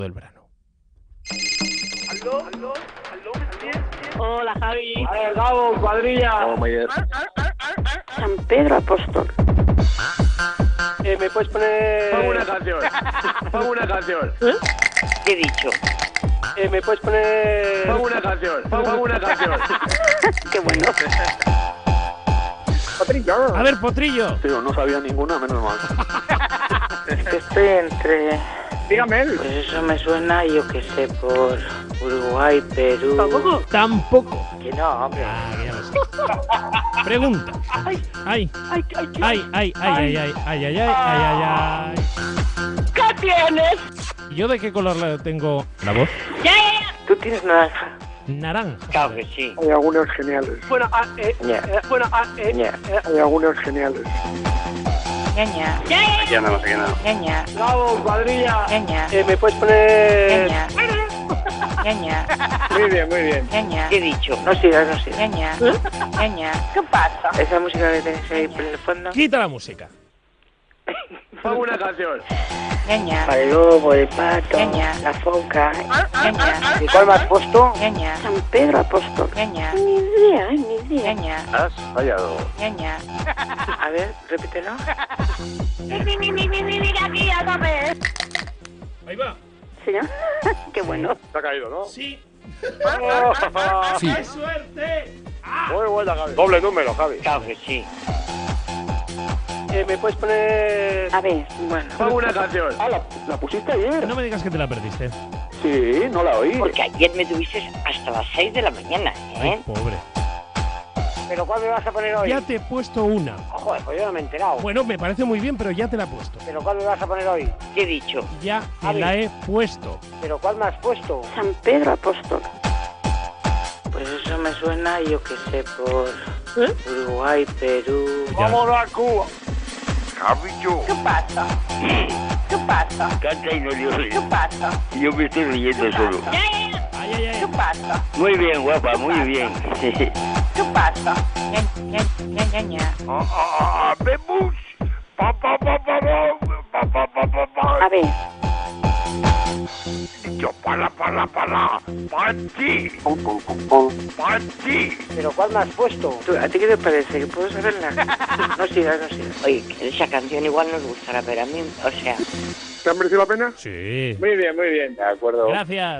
del verano. ¿Aló? Hola, Javi. A ver, Gabo, cuadrilla. Oh, Mayer. San Pedro Apóstol. ¿Me puedes poner...? Pongo una canción. ¿Qué he dicho? ¿Me puedes poner...? Pongo una canción. Qué bueno. Potrillo. A ver, Potrillo. Tío, no sabía ninguna, menos mal. Estoy entre... Dígame. Pues eso me suena, yo qué sé, por Uruguay, Perú... Tampoco. Que no, hombre. Ah, que ya lo sé. Pregunta. Ay. ¿Qué tienes? ¿Y yo de qué color tengo la voz? Ya. Tú tienes naranja. Naranja. Claro que sí. Hay algunos geniales. Bueno, Ya. Hay algunos geniales. Ñaña. Aquí andamos. Ñaña. Gabo, cuadrilla. Ñaña. ¿Me puedes poner...? Ñaña. Ñaña. Muy bien. Ñaña. ¿Qué he dicho? No sigas. Ñaña. Ñaña. ¿Qué pasa? Esa música que tenéis ahí por el fondo. Quita la música. Pongo una canción. Ñaña. Para el lobo, el pato. Ñaña. La foca. Ñaña. ¿Y cuál me has puesto? Ñaña. San Pedro Apóstol. Ñaña. Ni idea. Ñaña. Has fallado. Ñaña. A ver, repítelo. Ahí va. ¿Sí? Qué bueno. Se ha caído, ¿no? Sí. Sí. ¡Qué suerte! Muy buena, Javi. Doble número, Javi. Claro que sí. ¿Me puedes poner...? A ver, bueno. Pongo una canción. Ah, ¿la pusiste ayer? No me digas que te la perdiste. Sí, no la oí. Porque ayer me tuviste hasta las 6 de la mañana, Ay, pobre. ¿Pero cuál me vas a poner hoy? Ya te he puesto una. Joder, pues yo no me he enterado. Bueno, me parece muy bien, pero ya te la he puesto. ¿Pero cuál me vas a poner hoy? ¿Qué he dicho? Ya te la he puesto. ¿Pero cuál me has puesto? San Pedro Apóstol. Pues eso me suena, yo qué sé, por Uruguay, Perú... Ya. Vámonos a Cuba. Javi, yo. ¿Qué pasa? ¿Qué pasa? Canta y no dio ¿Qué pasa? Yo me estoy riendo solo. Ay. ¿Qué pasa? Muy bien, guapa, muy bien. ¿Qué pasa? Ña. ¡Vemos! A ver, Yo para, Panchi. Panchi. ¿Pero cuál me has puesto? ¿a ti qué te parece? ¿Que puedo saberla? No sigas. Oye, esa canción igual nos gustará, pero a mí, o sea... ¿Te ha merecido la pena? Sí. Muy bien. De acuerdo. Gracias.